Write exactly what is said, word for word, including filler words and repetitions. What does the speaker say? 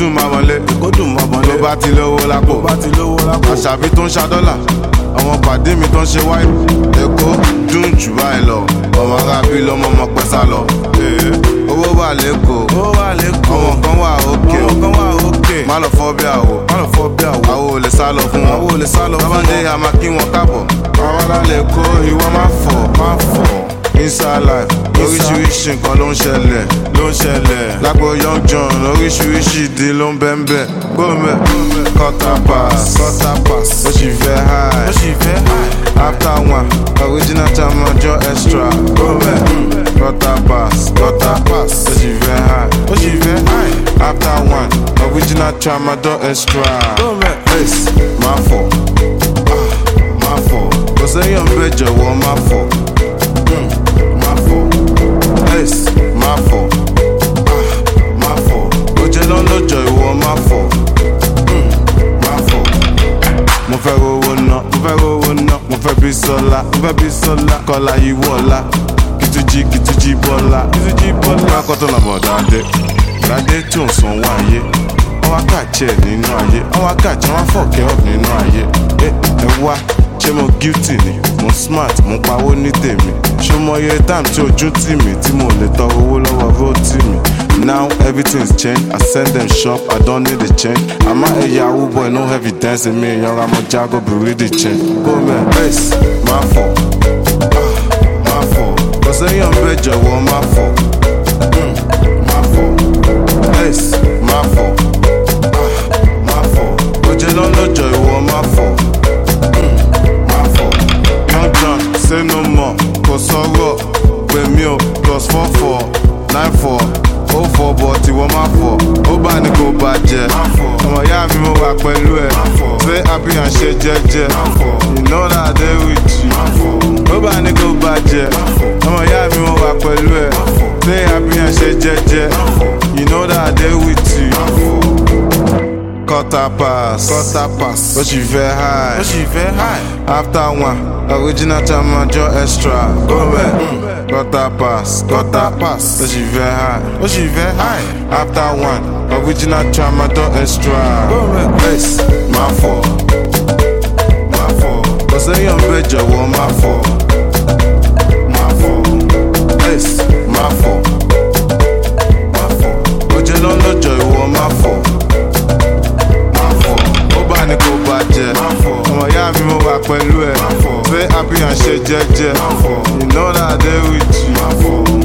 dùn máa wọlé, Èkó dùn mọ́ bọ́lé. tó bá ti lówó lápò. Tó bá ti lówó lápò. Àṣàbí tó ń ṣa dọ́là, àwọn pàdé mi tó ń ṣe wáyé. Èkó dùn jù báyìí lọ, ọmọ arábí lọmọ ọmọ pẹ́ sá lọ. Owó wà lẹ́kọ̀ọ́, Owó wà lẹ́kọ̀ọ́. àwọn kan wà òkè. Àwọn kan wà òkè. Má lọ fọ́ bí àwò, Má lọ fọ́ bí àwọ̀. àwo ò lè sá lọ fún wọn. Àwo ò lè sá lọ fún wọn. Tábàdé a máa kí wọn káàbọ̀. Àwọn alálẹ̀ kó ìwọ máa fọ̀, máa fọ̀. Inside life, oríṣiríṣi nǹkan ló ń ṣẹlẹ̀, ló ń ṣẹlẹ̀. Lágbo Young John, oríṣiríṣi ìdí ló ń bẹ́ ń bẹ̀. Gbọ́mẹ̀, quarter pass, quarter pass. Ó sì fẹ́ high, Ó sì fẹ́ high. after one, original time ọjọ́ extra. Gbọ́mẹ̀, quarter pass, quarter pass. Ó sì fẹ́ high, Ó sì fẹ́ high. after one, original time ọjọ́ extra. Gbọ́mẹ̀. Ace, máa fọ̀, ah, máa fọ̀. Kò sẹ́yìn bẹ́ẹ̀ jọ̀wọ́ máa fọ̀. Máa fọ̀, Ace, máa fọ̀, ah, máa fọ̀. Ó jẹ́ lọ́lọ́jọ́ ìwọ máa fọ̀, mm, máa fọ̀. Mo fẹ́ rówó ná, mo fẹ́ rówó ná, mo fẹ́ bí sọ́lá, mo fẹ́ bí sọ́lá. Kọ́lá yìí wọ̀lá, kìtújì kìtújì bọ́lá, kìtújì bọ́lá. Bákan tó nà bọ̀ dáadé, dáadé tí ò ń sanwó ayé. Wọ́n wá kàjẹ́ nínú ayé, wọ́n wá kàjẹ́ wọ́n fọ̀kẹ́ ọ̀ nínú ayé. Ẹ ẹ wá, ṣé mo guilty ni? Mo smart, mo pawó ní tèmi. Ṣé mo yẹ time tí ojú tì mí tí mo lè tọrọ owó lọ́wọ́ rótì mi? Now everything's changed, I send them shop, I don't need a change. I'm a yahoo boy, no evidence in me. Young, I'm a jago, but really change. Go man, Ace, máa fọ̀, ah, máa fọ̀. Kò sẹ́yìn bẹ́ẹ̀ jọ̀wọ́ máa fọ̀, mm, máa fọ̀. Ace, máa fọ̀, ah, máa fọ̀. Ó jẹ́ lọ́lọ́jọ́ ìwọ máa fọ̀, mm, máa fọ̀. Young John, say no more, kò sọ̀rọ̀, pè mí o, plus four four, nine four. Ó fọ̀ bọ̀ tí wọ́n máa fọ̀, ó bá ní kò bàjẹ́. Ọmọ ìyá mi mo wà pẹ̀lú ẹ̀, fẹ́ happy and ṣe jẹ́jẹ́. You know that I dey with you. Ó bá ní kò bàjẹ́. Ọmọ ìyá mi mo wà pẹ̀lú ẹ̀, fẹ́ happy and ṣe jẹ́jẹ́. You know that I dey with you. Quarter pass, quarter pass. Ó sì fẹ́ high, Ó sì fẹ́ high. after one, original time ọjọ́ extra. Gbọ́mẹ̀, quarter pass, quarter pass. Ó sì fẹ́ high, Ó sì fẹ́ high. after one, original time ọjọ́ extra. Gbọ́mẹ̀. Ace, máa fọ̀, máa fọ̀. Kò sẹ́yìn bẹ́ẹ̀ jọ̀wọ́ máa fọ̀, máa fọ̀. Ace, máa fọ̀, máa fọ̀. Ó jẹ́ lọ́lọ́jọ́ ìwọ máa fọ̀, máa fọ̀. Ó bá ní kò bàjẹ́. Ọmọ ìyá mi mo wà pẹ̀lú ẹ̀, fẹ́ happy and ṣe jẹ́jẹ́. You know that I dey with you.